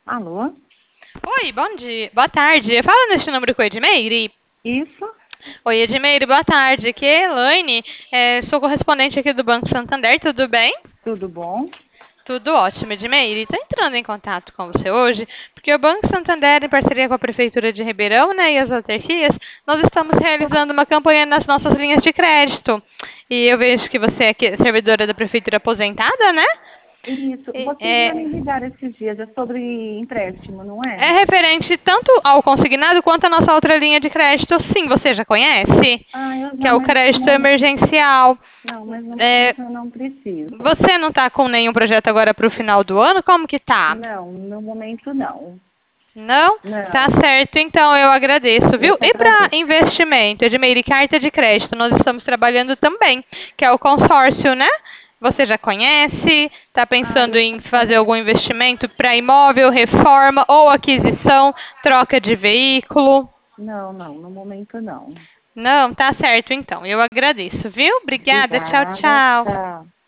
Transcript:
Alô? Oi, bom dia. Boa tarde. Fala neste número com a Edmeire. Isso? Oi, Edmeire, boa tarde. Aqui é a Elaine. Sou correspondente aqui do Banco Santander, tudo bem? Tudo bom? Tudo ótimo, Edmeire. Estou entrando em contato com você hoje, porque o Banco Santander, em parceria com a Prefeitura de Ribeirão, né, e as autarquias, nós estamos realizando uma campanha nas nossas linhas de crédito. E eu vejo que você é servidora da Prefeitura aposentada, né? Isso. E- Vocês já É, me ligaram esses dias, é sobre empréstimo, não é? É referente tanto ao consignado quanto à nossa outra linha de crédito. Sim, você já conhece? Ah, eu Que já, é o mas crédito emergencial. não, mas no É, momento eu não preciso. você não está com nenhum projeto agora para o final do ano? Como que tá? Não, no momento não. Não? Tá Não, certo, então eu agradeço, eu viu? que E para agradeço. investimento, Edmeire, carta de crédito, nós estamos trabalhando também, que é o consórcio, né? Você já conhece? Está Ah, pensando eu em já fazer algum conheço. investimento para imóvel, reforma ou aquisição, troca de veículo? Não, não, no momento não. Não, tá certo então. Eu agradeço, viu? Obrigada. Tchau, Obrigada, tchau. tchau.